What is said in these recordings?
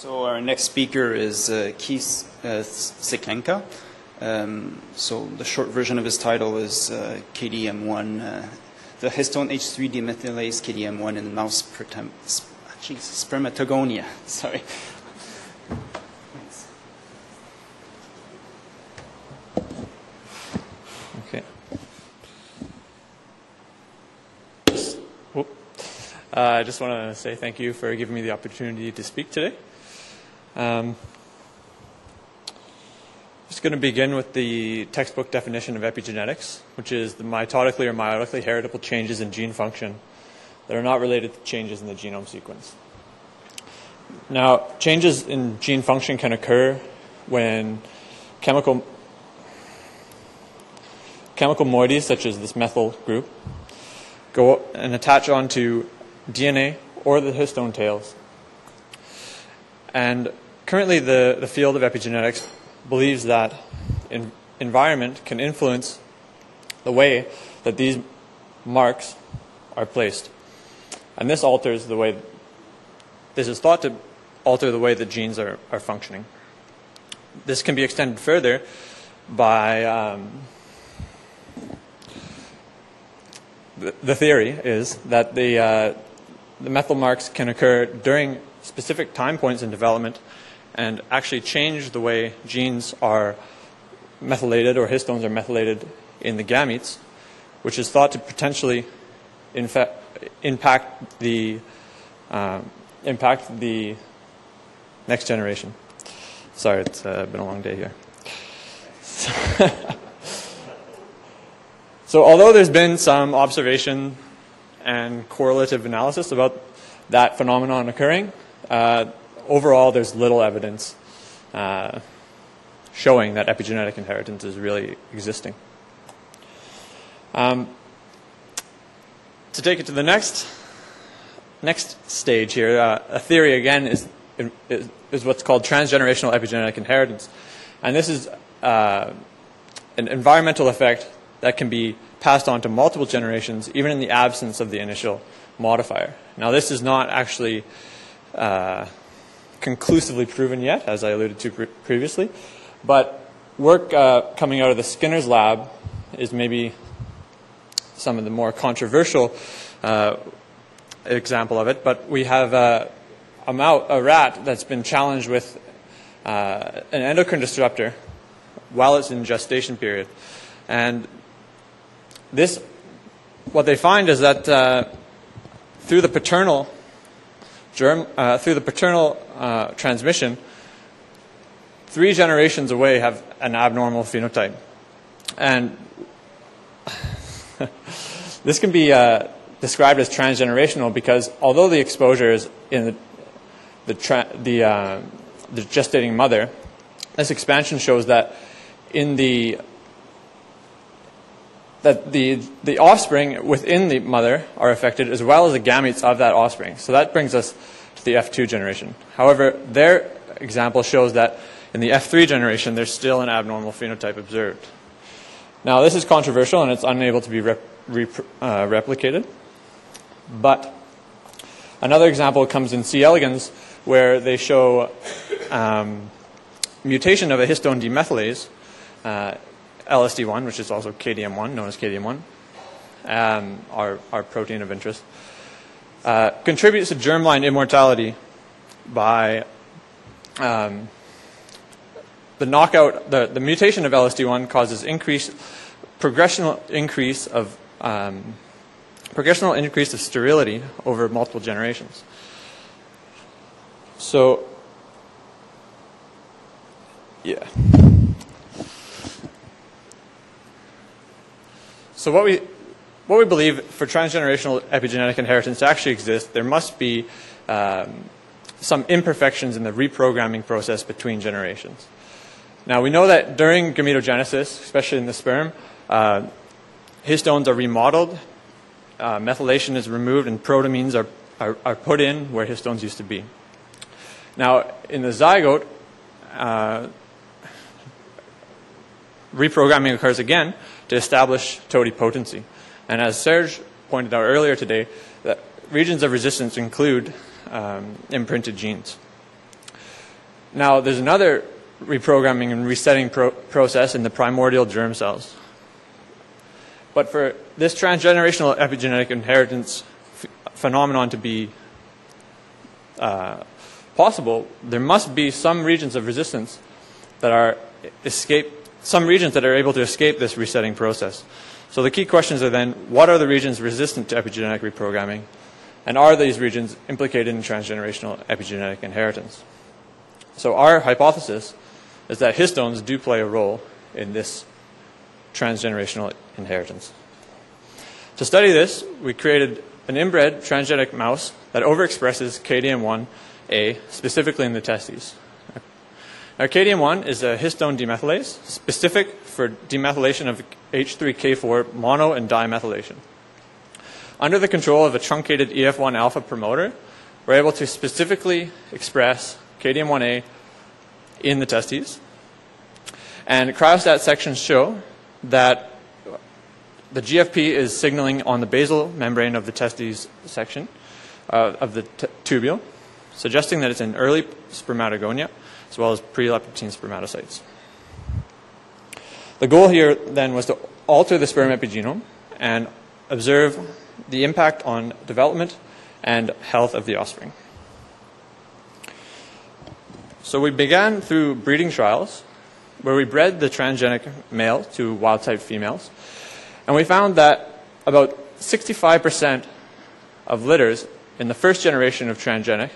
So our next speaker is Keith Siklenka. So the short version of his title is KDM1, the histone H3 demethylase KDM1 in mouse spermatogonia. Sorry. Okay. I just want to say thank you for giving me the opportunity to speak today. Just going to begin with the textbook definition of epigenetics, which is the mitotically or meiotically heritable changes in gene function that are not related to changes in the genome sequence. Now, changes in gene function can occur when chemical moieties, such as this methyl group, go and attach onto DNA or the histone tails. And currently the field of epigenetics believes that environment can influence the way that these marks are placed. And this is thought to alter the way that genes are functioning. This can be extended further by the theory is that the methyl marks can occur during specific time points in development and actually change the way genes are methylated or histones are methylated in the gametes, which is thought to potentially impact the next generation. Sorry, it's been a long day here. So although there's been some observation and correlative analysis about that phenomenon occurring, overall there's little evidence showing that epigenetic inheritance is really existing. To take it to the next stage here, a theory again is what's called transgenerational epigenetic inheritance. And this is an environmental effect that can be passed on to multiple generations, even in the absence of the initial modifier. Now, this is not actually conclusively proven yet, as I alluded to previously, but work coming out of the Skinner's lab is maybe some of the more controversial example of it. But we have a rat that's been challenged with an endocrine disruptor while it's in gestation period, and what they find is that through the paternal transmission, 3 generations away have an abnormal phenotype, and this can be described as transgenerational because although the exposure is in the gestating mother, this expansion shows that the offspring within the mother are affected as well as the gametes of that offspring. So that brings us to the F2 generation. However, their example shows that in the F3 generation, there's still an abnormal phenotype observed. Now, this is controversial and it's unable to be replicated. But another example comes in C. elegans, where they show mutation of a histone demethylase, LSD1, which is also KDM1, known as KDM1, our protein of interest, contributes to germline immortality by the knockout. The mutation of LSD1 causes progressional increase of sterility over multiple generations. So, yeah. So what we believe for transgenerational epigenetic inheritance to actually exist, there must be some imperfections in the reprogramming process between generations. Now, we know that during gametogenesis, especially in the sperm, histones are remodeled, methylation is removed, and protamines are put in where histones used to be. Now, in the zygote, reprogramming occurs again to establish totipotency. And as Serge pointed out earlier today, that regions of resistance include imprinted genes. Now, there's another reprogramming and resetting process in the primordial germ cells. But for this transgenerational epigenetic inheritance phenomenon to be possible, there must be some regions of resistance that are able to escape this resetting process. So the key questions are then, what are the regions resistant to epigenetic reprogramming? And are these regions implicated in transgenerational epigenetic inheritance? So our hypothesis is that histones do play a role in this transgenerational inheritance. To study this, we created an inbred transgenic mouse that overexpresses KDM1A, specifically in the testes. Now, KDM1 is a histone demethylase, specific for demethylation of H3K4 mono and dimethylation. Under the control of a truncated EF1 alpha promoter, we're able to specifically express KDM1A in the testes. And cryostat sections show that the GFP is signaling on the basal membrane of the testes section of the tubule, suggesting that it's in early spermatogonia, as well as pre-Leptine spermatocytes. The goal here then was to alter the sperm epigenome and observe the impact on development and health of the offspring. So we began through breeding trials where we bred the transgenic male to wild-type females, and we found that about 65% of litters in the first generation of transgenic,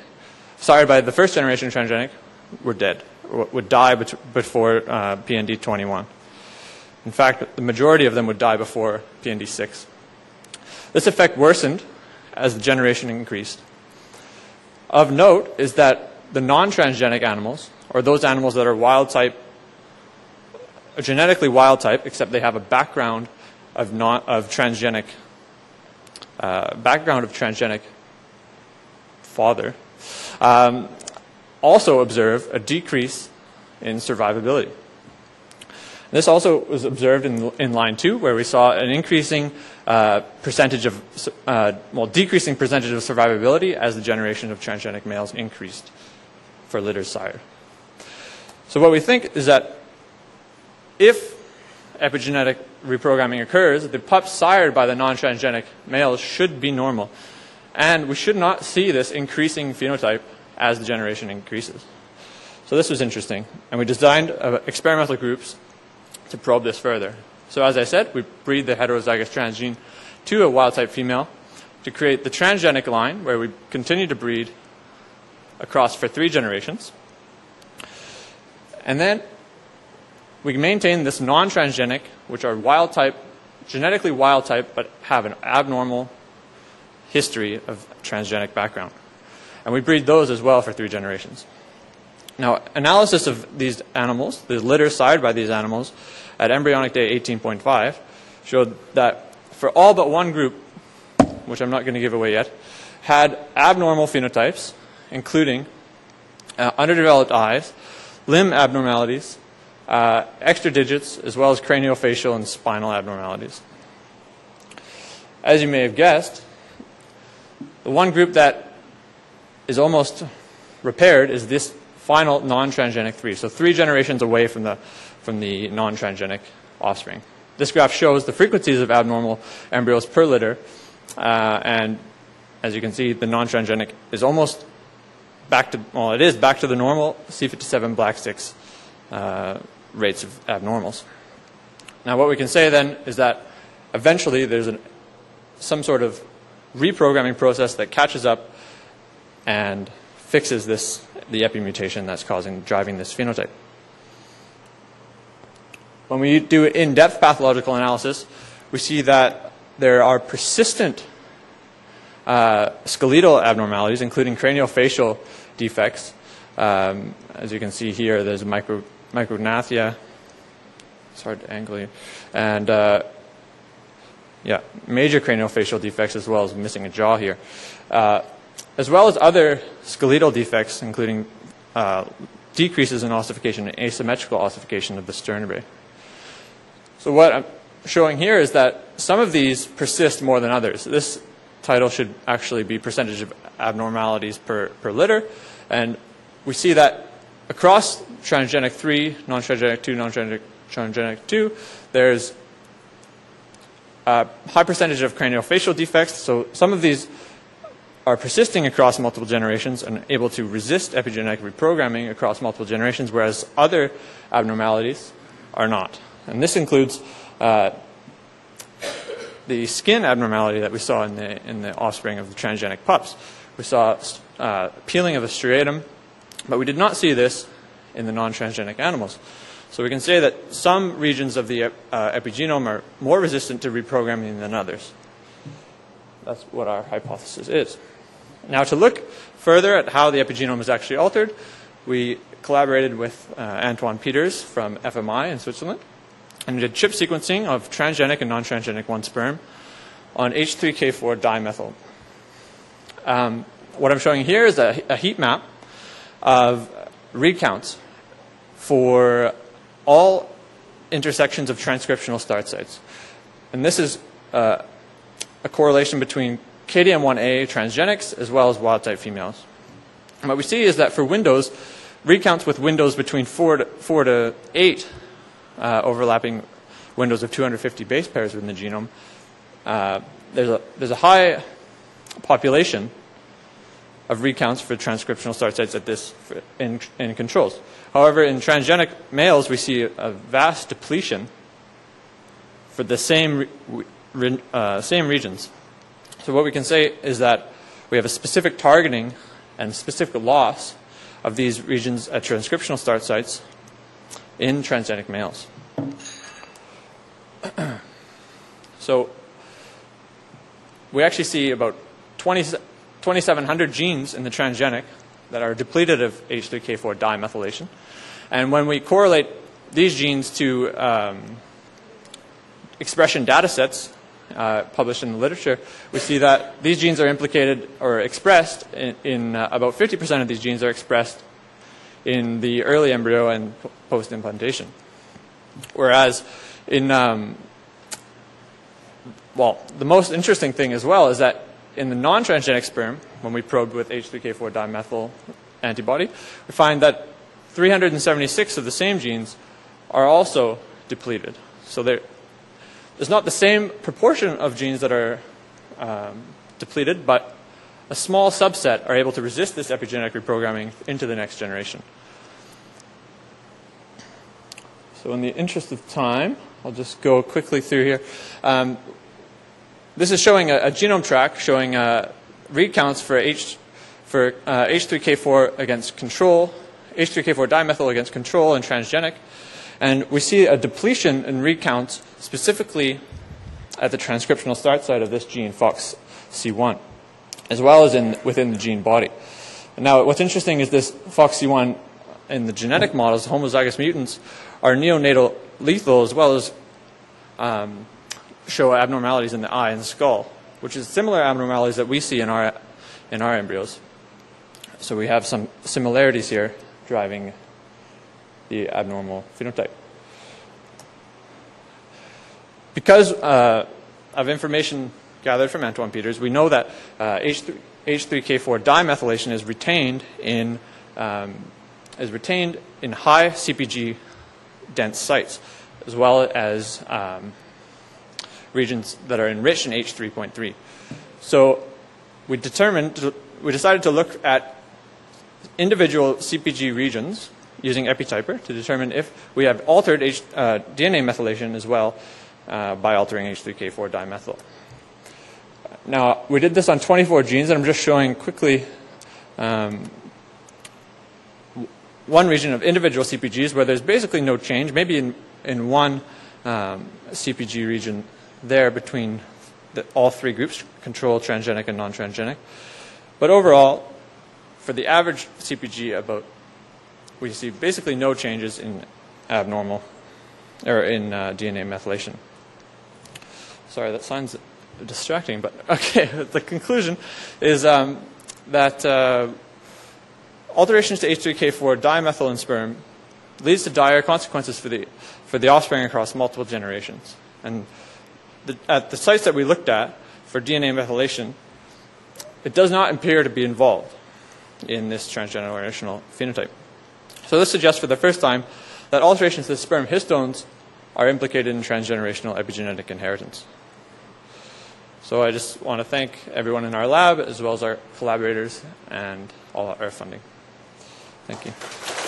were dead, would die before PND21. In fact, the majority of them would die before PND6. This effect worsened as the generation increased. Of note is that the non-transgenic animals, or those animals that are wild type, are genetically wild type, except they have a background of transgenic father, also observe a decrease in survivability. This also was observed in line 2, where we saw an increasing decreasing percentage of survivability as the generation of transgenic males increased for litters sired. So what we think is that if epigenetic reprogramming occurs, the pups sired by the non-transgenic males should be normal. And we should not see this increasing phenotype as the generation increases. So this was interesting. And we designed experimental groups to probe this further. So as I said, we breed the heterozygous transgene to a wild-type female to create the transgenic line, where we continue to breed across for 3 generations. And then we maintain this non-transgenic, which are wild-type, genetically wild-type, but have an abnormal history of transgenic background. And we breed those as well for 3 generations. Now, analysis of these animals, the litter sired by these animals, at embryonic day 18.5, showed that for all but one group, which I'm not going to give away yet, had abnormal phenotypes, including underdeveloped eyes, limb abnormalities, extra digits, as well as craniofacial and spinal abnormalities. As you may have guessed, the one group that is almost repaired is this final non-transgenic 3, so 3 generations away from the non-transgenic offspring. This graph shows the frequencies of abnormal embryos per litter, and as you can see, the non-transgenic is almost back to, well, it is back to the normal C57 black sticks rates of abnormals. Now, what we can say then is that eventually there's some sort of reprogramming process that catches up and fixes the epimutation that's driving this phenotype. When we do in-depth pathological analysis, we see that there are persistent skeletal abnormalities, including craniofacial defects. As you can see here, there's micrognathia. It's hard to angle here. And major craniofacial defects, as well as missing a jaw here. As well as other skeletal defects, including decreases in ossification and asymmetrical ossification of the sternabrae. So what I'm showing here is that some of these persist more than others. This title should actually be percentage of abnormalities per litter, and we see that across transgenic 3, non-transgenic 2, non-transgenic 2, there's a high percentage of craniofacial defects. So some of these are persisting across multiple generations and able to resist epigenetic reprogramming across multiple generations, whereas other abnormalities are not. And this includes the skin abnormality that we saw in the offspring of the transgenic pups. We saw peeling of the striatum, but we did not see this in the non-transgenic animals. So we can say that some regions of the epigenome are more resistant to reprogramming than others. That's what our hypothesis is. Now, to look further at how the epigenome is actually altered, we collaborated with Antoine Peters from FMI in Switzerland and did chip sequencing of transgenic and non-transgenic 1 sperm on H3K4 dimethyl. What I'm showing here is a heat map of read counts for all intersections of transcriptional start sites. And this is a correlation between KDM1A transgenics as well as wild-type females. And what we see is that for windows, read counts with windows between 4 to 8 overlapping windows of 250 base pairs within the genome, there's a high population of read counts for transcriptional start sites at this in controls. However, in transgenic males, we see a vast depletion for the same regions. So what we can say is that we have a specific targeting and specific loss of these regions at transcriptional start sites in transgenic males. So we actually see about 2,700 genes in the transgenic that are depleted of H3K4 dimethylation. And when we correlate these genes to expression data sets published in the literature, we see that these genes are implicated or expressed in about 50% of these genes are expressed in the early embryo and post-implantation. Whereas in, the most interesting thing as well is that in the non-transgenic sperm, when we probed with H3K4 dimethyl antibody, we find that 376 of the same genes are also depleted. So there's not the same proportion of genes that are depleted, but a small subset are able to resist this epigenetic reprogramming into the next generation. So in the interest of time, I'll just go quickly through here. This is showing a genome track showing read counts for H3K4 against control, H3K4 dimethyl against control and transgenic. And we see a depletion in read counts specifically at the transcriptional start site of this gene, FOXC1, as well as within the gene body. And now what's interesting is this FOXC1 in the genetic models, homozygous mutants, are neonatal lethal as well as show abnormalities in the eye and the skull, which is similar abnormalities that we see in our embryos. So we have some similarities here driving the abnormal phenotype. Because of information gathered from Antoine Peters, we know that H3K4 dimethylation is retained in high CpG dense sites, as well as regions that are enriched in H3.3. So we decided to look at individual CpG regions using EpiTyper to determine if we have altered DNA methylation as well by altering H3K4 dimethyl. Now, we did this on 24 genes, and I'm just showing quickly one region of individual CpGs where there's basically no change, maybe in one CpG region there between all three groups, control, transgenic, and non-transgenic. But overall, for the average CpG, we see basically no changes in abnormal or in DNA methylation. Sorry, that sounds distracting, but okay. The conclusion is that alterations to H3K4 dimethyl in sperm leads to dire consequences for the offspring across multiple generations. And at the sites that we looked at for DNA methylation, it does not appear to be involved in this transgenerational phenotype. So this suggests for the first time that alterations to the sperm histones are implicated in transgenerational epigenetic inheritance. So I just want to thank everyone in our lab, as well as our collaborators and all our funding. Thank you.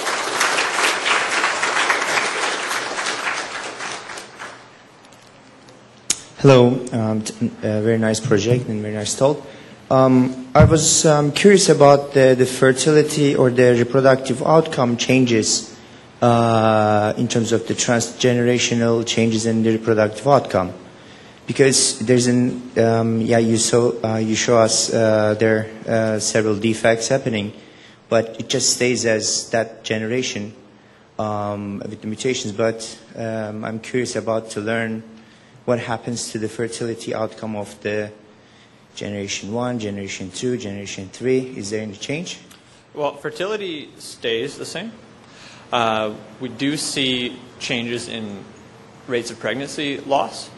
Hello, very nice project and very nice talk. I was curious about the fertility or the reproductive outcome changes in terms of the transgenerational changes in the reproductive outcome, because there's you show us there are several defects happening, but it just stays as that generation with the mutations. But I'm curious about to learn what happens to the fertility outcome of the generation 1, generation 2, generation 3. Is there any change? Well, fertility stays the same. We do see changes in rates of pregnancy loss.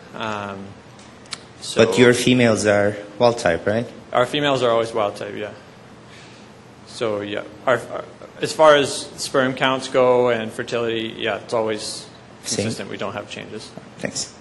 But your females are wild type, right? Our females are always wild type, yeah. So, yeah, as far as sperm counts go and fertility, yeah, it's always consistent. We don't have changes. Thanks.